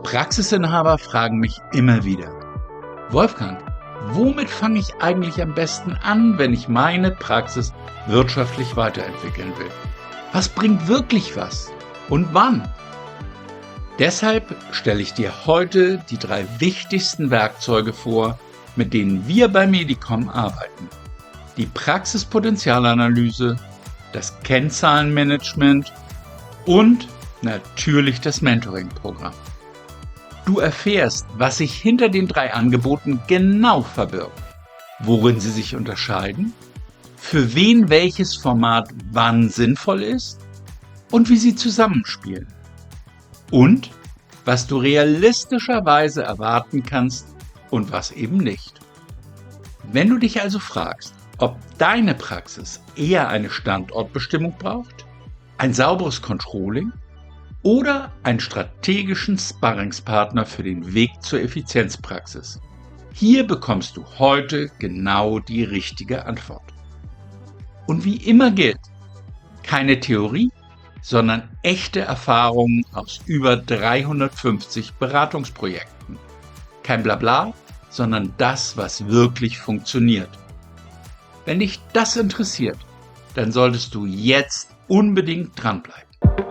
Praxisinhaber fragen mich immer wieder: Wolfgang, womit fange ich eigentlich am besten an, wenn ich meine Praxis wirtschaftlich weiterentwickeln will? Was bringt wirklich was und wann? Deshalb stelle ich dir heute die 3 wichtigsten Werkzeuge vor, mit denen wir bei Medicom arbeiten. Die Praxispotenzialanalyse, das Kennzahlenmanagement und natürlich das Mentoring-Programm. Du erfährst, was sich hinter den 3 Angeboten genau verbirgt, worin sie sich unterscheiden, für wen welches Format wann sinnvoll ist und wie sie zusammenspielen. Und was du realistischerweise erwarten kannst und was eben nicht. Wenn du dich also fragst, ob deine Praxis eher eine Standortbestimmung braucht, ein sauberes Controlling oder einen strategischen Sparringspartner für den Weg zur Effizienzpraxis, hier bekommst du heute genau die richtige Antwort. Und wie immer gilt, keine Theorie, sondern echte Erfahrungen aus über 350 Beratungsprojekten. Kein Blabla, sondern das, was wirklich funktioniert. Wenn dich das interessiert, dann solltest du jetzt unbedingt dranbleiben.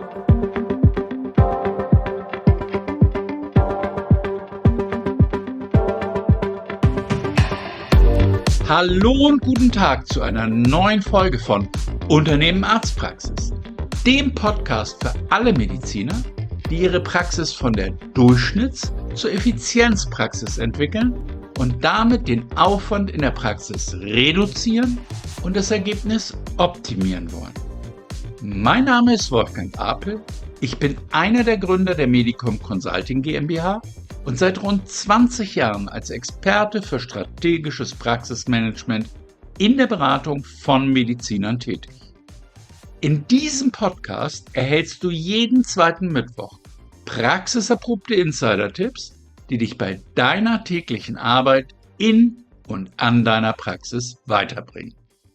Hallo und guten Tag zu einer neuen Folge von Unternehmen Arztpraxis, dem Podcast für alle Mediziner, die ihre Praxis von der Durchschnitts- zur Effizienzpraxis entwickeln und damit den Aufwand in der Praxis reduzieren und das Ergebnis optimieren wollen. Mein Name ist Wolfgang Apel, ich bin einer der Gründer der Medicom Consulting GmbH und seit rund 20 Jahren als Experte für strategisches Praxismanagement in der Beratung von Medizinern tätig. In diesem Podcast erhältst du jeden zweiten Mittwoch praxiserprobte Insider-Tipps, die dich bei deiner täglichen Arbeit in und an deiner Praxis weiterbringen.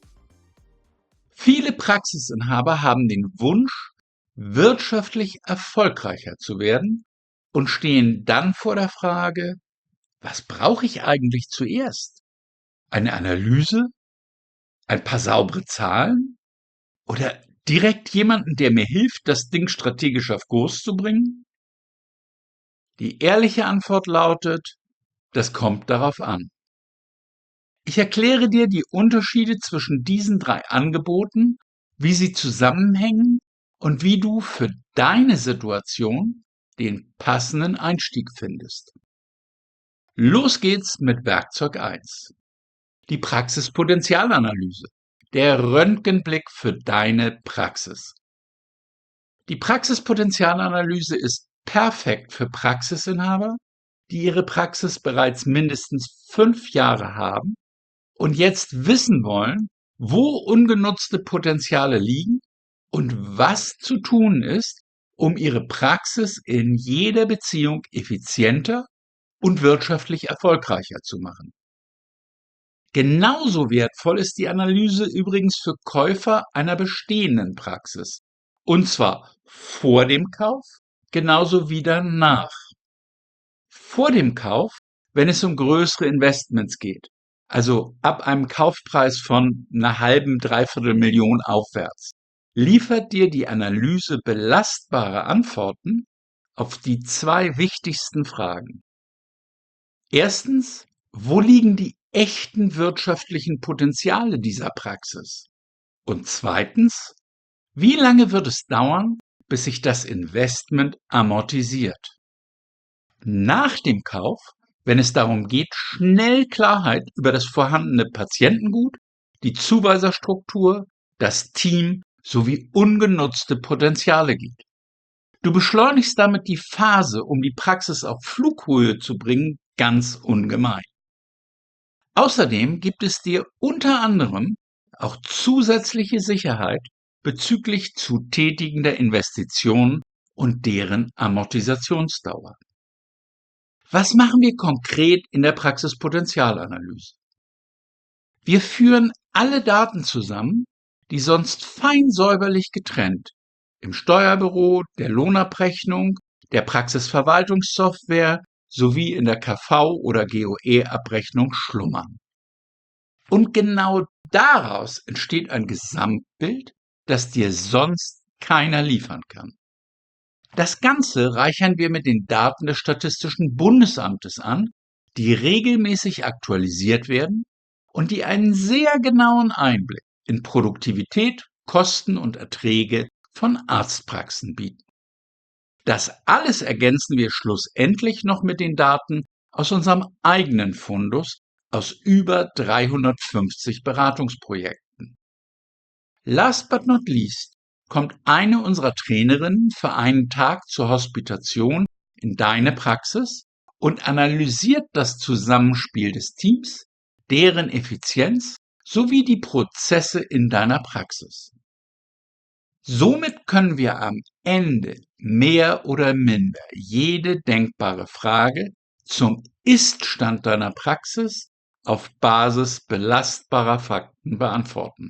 Viele Praxisinhaber haben den Wunsch, wirtschaftlich erfolgreicher zu werden und stehen dann vor der Frage: Was brauche ich eigentlich zuerst? Eine Analyse? Ein paar saubere Zahlen? Oder direkt jemanden, der mir hilft, das Ding strategisch auf Kurs zu bringen? Die ehrliche Antwort lautet: Das kommt darauf an. Ich erkläre dir die Unterschiede zwischen diesen 3 Angeboten, wie sie zusammenhängen und wie du für deine Situation den passenden Einstieg findest. Los geht's mit Werkzeug 1. Die Praxispotenzialanalyse, der Röntgenblick für deine Praxis. Die Praxispotenzialanalyse ist perfekt für Praxisinhaber, die ihre Praxis bereits mindestens 5 Jahre haben und jetzt wissen wollen, wo ungenutzte Potenziale liegen und was zu tun ist, um ihre Praxis in jeder Beziehung effizienter und wirtschaftlich erfolgreicher zu machen. Genauso wertvoll ist die Analyse übrigens für Käufer einer bestehenden Praxis, und zwar vor dem Kauf genauso wie danach. Vor dem Kauf, wenn es um größere Investments geht, also ab einem Kaufpreis von einer halben, dreiviertel Million aufwärts, liefert dir die Analyse belastbare Antworten auf die 2 wichtigsten Fragen. Erstens, wo liegen die echten wirtschaftlichen Potenziale dieser Praxis? Und zweitens, wie lange wird es dauern, bis sich das Investment amortisiert? Nach dem Kauf, wenn es darum geht, schnell Klarheit über das vorhandene Patientengut, die Zuweiserstruktur, das Team sowie ungenutzte Potenziale gibt. Du beschleunigst damit die Phase, um die Praxis auf Flughöhe zu bringen, ganz ungemein. Außerdem gibt es dir unter anderem auch zusätzliche Sicherheit bezüglich zu tätigender Investitionen und deren Amortisationsdauer. Was machen wir konkret in der Praxispotenzialanalyse? Wir führen alle Daten zusammen, die sonst fein säuberlich getrennt im Steuerbüro, der Lohnabrechnung, der Praxisverwaltungssoftware sowie in der KV- oder GOE-Abrechnung schlummern. Und genau daraus entsteht ein Gesamtbild, das dir sonst keiner liefern kann. Das Ganze reichern wir mit den Daten des Statistischen Bundesamtes an, die regelmäßig aktualisiert werden und die einen sehr genauen Einblick in Produktivität, Kosten und Erträge von Arztpraxen bieten. Das alles ergänzen wir schlussendlich noch mit den Daten aus unserem eigenen Fundus aus über 350 Beratungsprojekten. Last but not least kommt eine unserer Trainerinnen für einen Tag zur Hospitation in deine Praxis und analysiert das Zusammenspiel des Teams, deren Effizienz sowie die Prozesse in deiner Praxis. Somit können wir am Ende mehr oder minder jede denkbare Frage zum Ist-Stand deiner Praxis auf Basis belastbarer Fakten beantworten.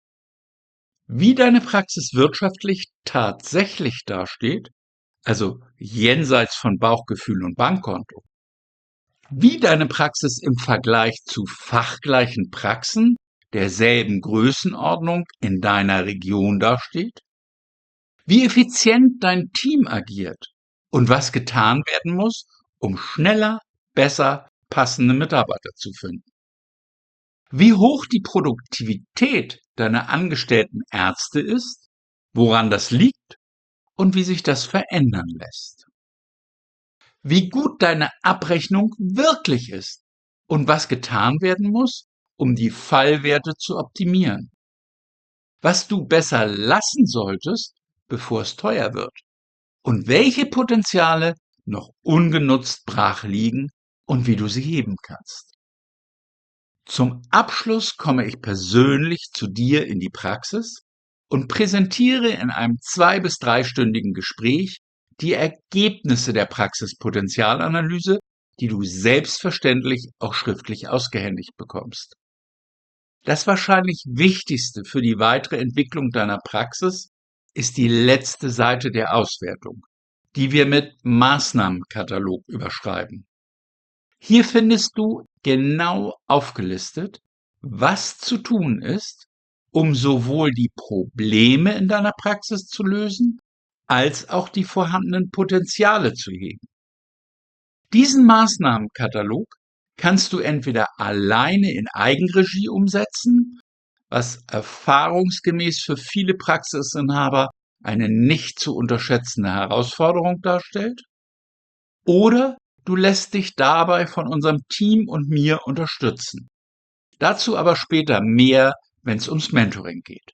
Wie deine Praxis wirtschaftlich tatsächlich dasteht, also jenseits von Bauchgefühl und Bankkonto, wie deine Praxis im Vergleich zu fachgleichen Praxen derselben Größenordnung in deiner Region dasteht, wie effizient dein Team agiert und was getan werden muss, um schneller, besser passende Mitarbeiter zu finden. Wie hoch die Produktivität deiner angestellten Ärzte ist, woran das liegt und wie sich das verändern lässt. Wie gut deine Abrechnung wirklich ist und was getan werden muss, um die Fallwerte zu optimieren. Was du besser lassen solltest, bevor es teuer wird. Und welche Potenziale noch ungenutzt brach liegen und wie du sie heben kannst. Zum Abschluss komme ich persönlich zu dir in die Praxis und präsentiere in einem 2- bis 3-stündigen Gespräch die Ergebnisse der Praxispotenzialanalyse, die du selbstverständlich auch schriftlich ausgehändigt bekommst. Das wahrscheinlich Wichtigste für die weitere Entwicklung deiner Praxis ist die letzte Seite der Auswertung, die wir mit Maßnahmenkatalog überschreiben. Hier findest du genau aufgelistet, was zu tun ist, um sowohl die Probleme in deiner Praxis zu lösen, als auch die vorhandenen Potenziale zu heben. Diesen Maßnahmenkatalog kannst du entweder alleine in Eigenregie umsetzen, was erfahrungsgemäß für viele Praxisinhaber eine nicht zu unterschätzende Herausforderung darstellt, oder du lässt dich dabei von unserem Team und mir unterstützen. Dazu aber später mehr, wenn es ums Mentoring geht.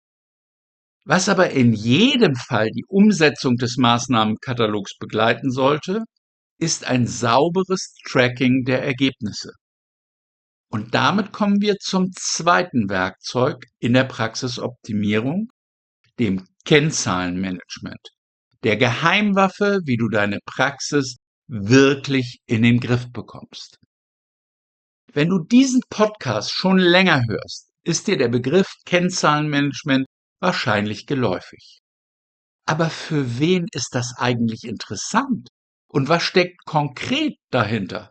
Was aber in jedem Fall die Umsetzung des Maßnahmenkatalogs begleiten sollte, ist ein sauberes Tracking der Ergebnisse. Und damit kommen wir zum zweiten Werkzeug in der Praxisoptimierung, dem Kennzahlenmanagement, der Geheimwaffe, wie du deine Praxis wirklich in den Griff bekommst. Wenn du diesen Podcast schon länger hörst, ist dir der Begriff Kennzahlenmanagement wahrscheinlich geläufig. Aber für wen ist das eigentlich interessant? Und was steckt konkret dahinter?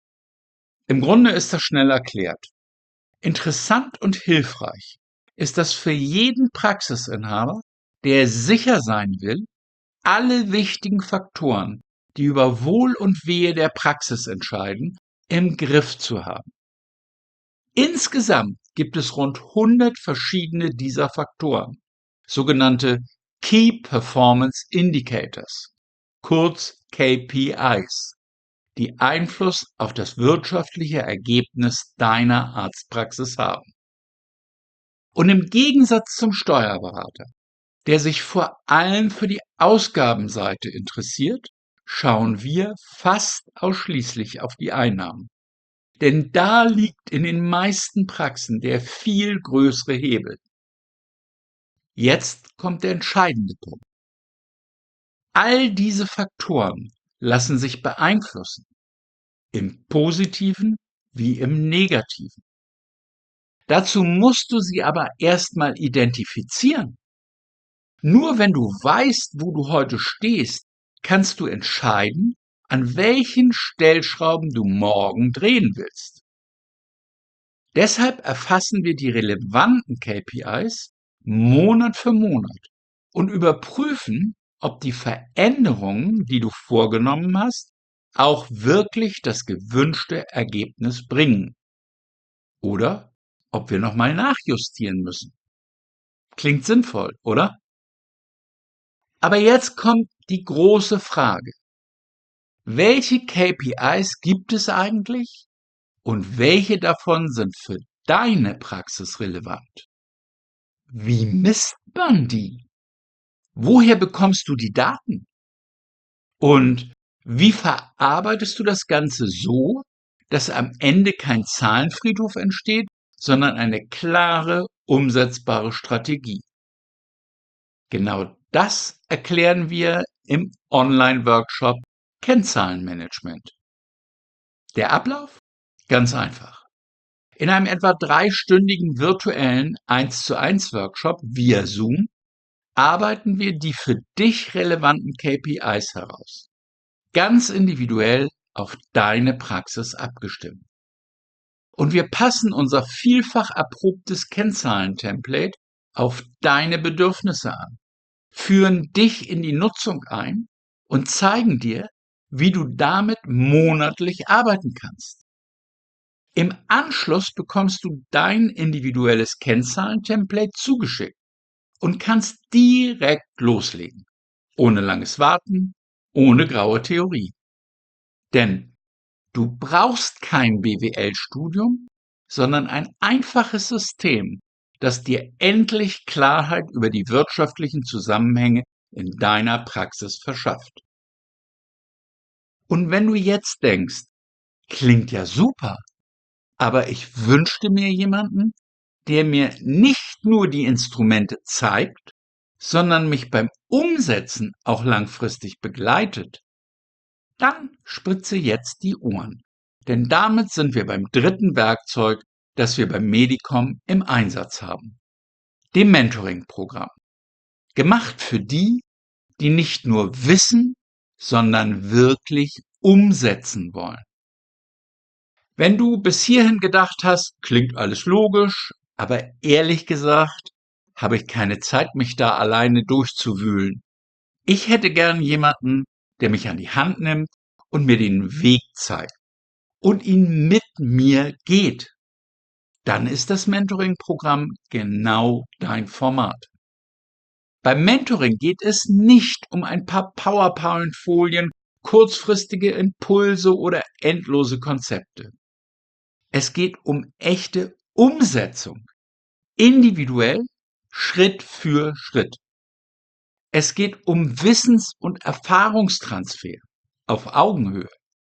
Im Grunde ist das schnell erklärt. Interessant und hilfreich ist das für jeden Praxisinhaber, der sicher sein will, alle wichtigen Faktoren, die über Wohl und Wehe der Praxis entscheiden, im Griff zu haben. Insgesamt gibt es rund 100 verschiedene dieser Faktoren, sogenannte Key Performance Indicators, kurz KPIs, die Einfluss auf das wirtschaftliche Ergebnis deiner Arztpraxis haben. Und im Gegensatz zum Steuerberater, der sich vor allem für die Ausgabenseite interessiert, schauen wir fast ausschließlich auf die Einnahmen. Denn da liegt in den meisten Praxen der viel größere Hebel. Jetzt kommt der entscheidende Punkt. All diese Faktoren lassen sich beeinflussen, im Positiven wie im Negativen. Dazu musst du sie aber erstmal identifizieren. Nur wenn du weißt, wo du heute stehst, kannst du entscheiden, an welchen Stellschrauben du morgen drehen willst. Deshalb erfassen wir die relevanten KPIs Monat für Monat und überprüfen, ob die Veränderungen, die du vorgenommen hast, auch wirklich das gewünschte Ergebnis bringen. Oder ob wir nochmal nachjustieren müssen. Klingt sinnvoll, oder? Aber jetzt kommt die große Frage. Welche KPIs gibt es eigentlich und welche davon sind für deine Praxis relevant? Wie misst man die? Woher bekommst du die Daten? Und wie verarbeitest du das Ganze so, dass am Ende kein Zahlenfriedhof entsteht, sondern eine klare, umsetzbare Strategie? Genau das erklären wir im Online-Workshop Kennzahlenmanagement. Der Ablauf? Ganz einfach. In einem etwa 3-stündigen virtuellen 1:1 Workshop via Zoom arbeiten wir die für dich relevanten KPIs heraus. Ganz individuell auf deine Praxis abgestimmt. Und wir passen unser vielfach erprobtes Kennzahlen-Template auf deine Bedürfnisse an, führen dich in die Nutzung ein und zeigen dir, wie du damit monatlich arbeiten kannst. Im Anschluss bekommst du dein individuelles Kennzahlen-Template zugeschickt und kannst direkt loslegen. Ohne langes Warten, ohne graue Theorie. Denn du brauchst kein BWL-Studium, sondern ein einfaches System, das dir endlich Klarheit über die wirtschaftlichen Zusammenhänge in deiner Praxis verschafft. Und wenn du jetzt denkst, klingt ja super, aber ich wünschte mir jemanden, der mir nicht nur die Instrumente zeigt, sondern mich beim Umsetzen auch langfristig begleitet, dann spitze jetzt die Ohren. Denn damit sind wir beim dritten Werkzeug, das wir beim Medicom im Einsatz haben. Dem Mentoring-Programm. Gemacht für die, die nicht nur wissen, sondern wirklich umsetzen wollen. Wenn du bis hierhin gedacht hast, klingt alles logisch, aber ehrlich gesagt, habe ich keine Zeit, mich da alleine durchzuwühlen. Ich hätte gern jemanden, der mich an die Hand nimmt und mir den Weg zeigt und ihn mit mir geht. Dann ist das Mentoring-Programm genau dein Format. Beim Mentoring geht es nicht um ein paar PowerPoint-Folien, kurzfristige Impulse oder endlose Konzepte. Es geht um echte Umsetzung, individuell, Schritt für Schritt. Es geht um Wissens- und Erfahrungstransfer auf Augenhöhe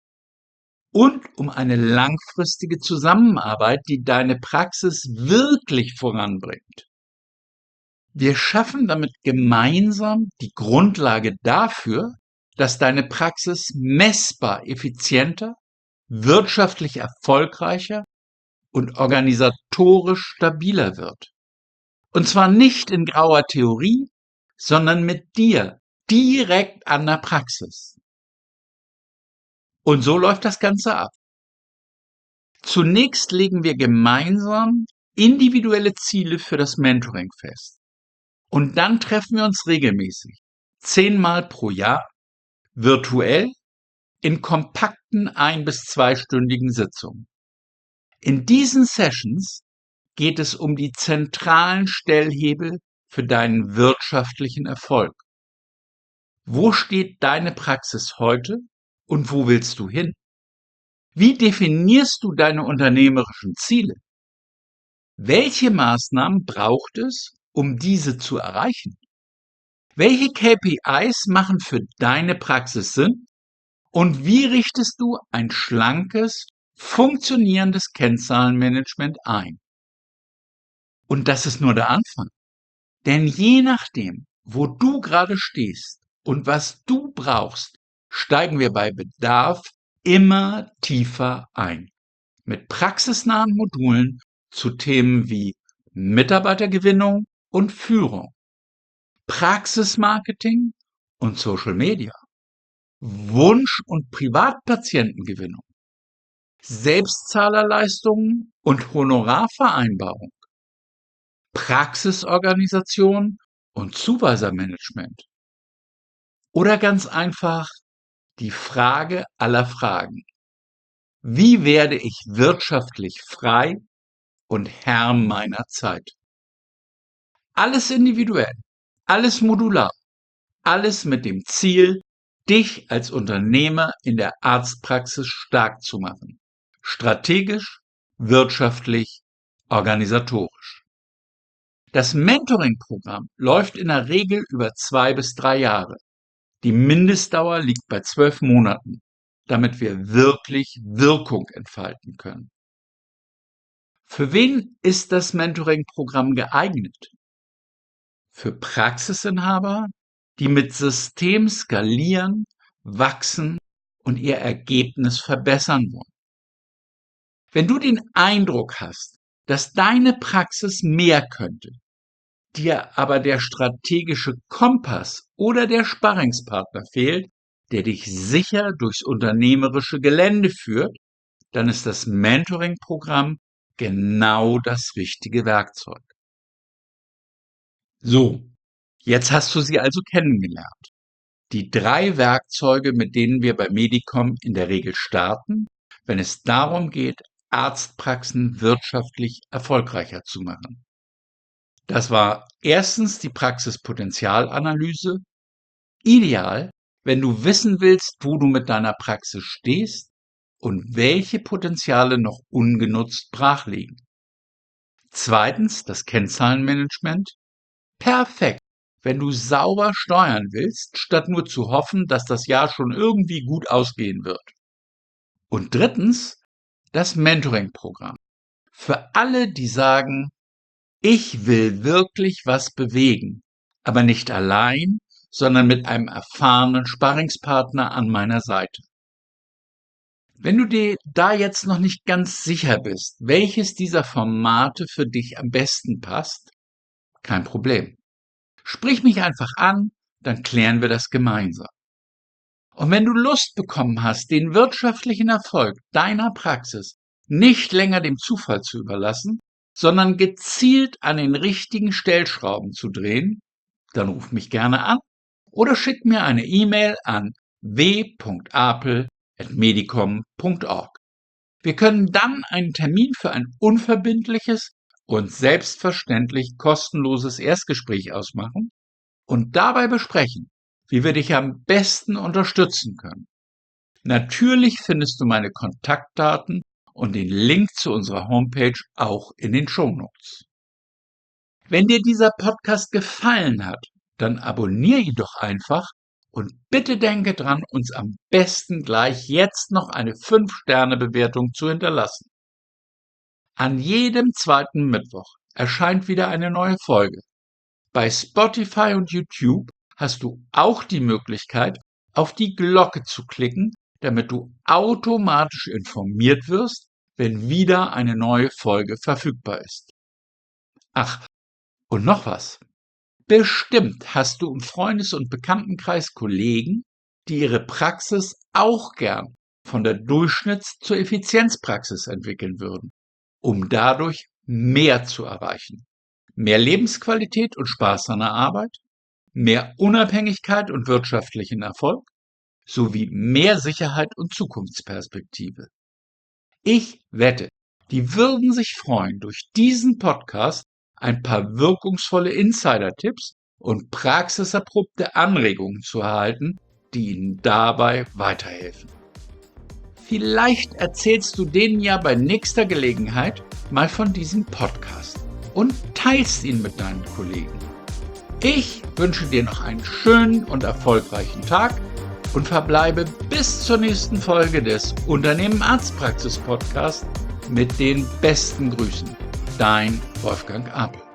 und um eine langfristige Zusammenarbeit, die deine Praxis wirklich voranbringt. Wir schaffen damit gemeinsam die Grundlage dafür, dass deine Praxis messbar effizienter, wirtschaftlich erfolgreicher und organisatorisch stabiler wird. Und zwar nicht in grauer Theorie, sondern mit dir, direkt an der Praxis. Und so läuft das Ganze ab. Zunächst legen wir gemeinsam individuelle Ziele für das Mentoring fest. Und dann treffen wir uns regelmäßig, 10-mal pro Jahr, virtuell, in kompakten 1- bis 2-stündigen Sitzungen. In diesen Sessions geht es um die zentralen Stellhebel für deinen wirtschaftlichen Erfolg. Wo steht deine Praxis heute und wo willst du hin? Wie definierst du deine unternehmerischen Ziele? Welche Maßnahmen braucht es, um diese zu erreichen? Welche KPIs machen für deine Praxis Sinn? Und wie richtest du ein schlankes, funktionierendes Kennzahlenmanagement ein? Und das ist nur der Anfang. Denn je nachdem, wo du gerade stehst und was du brauchst, steigen wir bei Bedarf immer tiefer ein. Mit praxisnahen Modulen zu Themen wie Mitarbeitergewinnung und Führung, Praxismarketing und Social Media, Wunsch- und Privatpatientengewinnung, Selbstzahlerleistungen und Honorarvereinbarung, Praxisorganisation und Zuweisermanagement. Oder ganz einfach die Frage aller Fragen. Wie werde ich wirtschaftlich frei und Herr meiner Zeit? Alles individuell, alles modular, alles mit dem Ziel, dich als Unternehmer in der Arztpraxis stark zu machen. Strategisch, wirtschaftlich, organisatorisch. Das Mentoring-Programm läuft in der Regel über 2 bis 3 Jahre. Die Mindestdauer liegt bei 12 Monaten, damit wir wirklich Wirkung entfalten können. Für wen ist das Mentoring-Programm geeignet? Für Praxisinhaber, die mit System skalieren, wachsen und ihr Ergebnis verbessern wollen. Wenn du den Eindruck hast, dass deine Praxis mehr könnte, dir aber der strategische Kompass oder der Sparringspartner fehlt, der dich sicher durchs unternehmerische Gelände führt, dann ist das Mentoring-Programm genau das richtige Werkzeug. So, jetzt hast du sie also kennengelernt. Die 3 Werkzeuge, mit denen wir bei Medicom in der Regel starten, wenn es darum geht, Arztpraxen wirtschaftlich erfolgreicher zu machen. Das war erstens die Praxispotenzialanalyse. Ideal, wenn du wissen willst, wo du mit deiner Praxis stehst und welche Potenziale noch ungenutzt brach liegen. Zweitens das Kennzahlenmanagement. Perfekt, wenn du sauber steuern willst, statt nur zu hoffen, dass das Jahr schon irgendwie gut ausgehen wird. Und drittens das Mentoring-Programm. Für alle, die sagen, ich will wirklich was bewegen, aber nicht allein, sondern mit einem erfahrenen Sparringspartner an meiner Seite. Wenn du dir da jetzt noch nicht ganz sicher bist, welches dieser Formate für dich am besten passt, kein Problem. Sprich mich einfach an, dann klären wir das gemeinsam. Und wenn du Lust bekommen hast, den wirtschaftlichen Erfolg deiner Praxis nicht länger dem Zufall zu überlassen, sondern gezielt an den richtigen Stellschrauben zu drehen, dann ruf mich gerne an oder schick mir eine E-Mail an w.apel@medicom.org. Wir können dann einen Termin für ein unverbindliches und selbstverständlich kostenloses Erstgespräch ausmachen und dabei besprechen, wie wir dich am besten unterstützen können. Natürlich findest du meine Kontaktdaten und den Link zu unserer Homepage auch in den Shownotes. Wenn dir dieser Podcast gefallen hat, dann abonniere ihn doch einfach und bitte denke dran, uns am besten gleich jetzt noch eine 5-Sterne-Bewertung zu hinterlassen. An jedem 2. Mittwoch erscheint wieder eine neue Folge. Bei Spotify und YouTube hast du auch die Möglichkeit, auf die Glocke zu klicken, damit du automatisch informiert wirst, wenn wieder eine neue Folge verfügbar ist. Ach, und noch was. Bestimmt hast du im Freundes- und Bekanntenkreis Kollegen, die ihre Praxis auch gern von der Durchschnitts- zur Effizienzpraxis entwickeln würden, um dadurch mehr zu erreichen. Mehr Lebensqualität und Spaß an der Arbeit, mehr Unabhängigkeit und wirtschaftlichen Erfolg, sowie mehr Sicherheit und Zukunftsperspektive. Ich wette, die würden sich freuen, durch diesen Podcast ein paar wirkungsvolle Insider-Tipps und praxiserprobte Anregungen zu erhalten, die Ihnen dabei weiterhelfen. Vielleicht erzählst du denen ja bei nächster Gelegenheit mal von diesem Podcast und teilst ihn mit deinen Kollegen. Ich wünsche dir noch einen schönen und erfolgreichen Tag und verbleibe bis zur nächsten Folge des Unternehmen Arztpraxis Podcast mit den besten Grüßen. Dein Wolfgang Apel.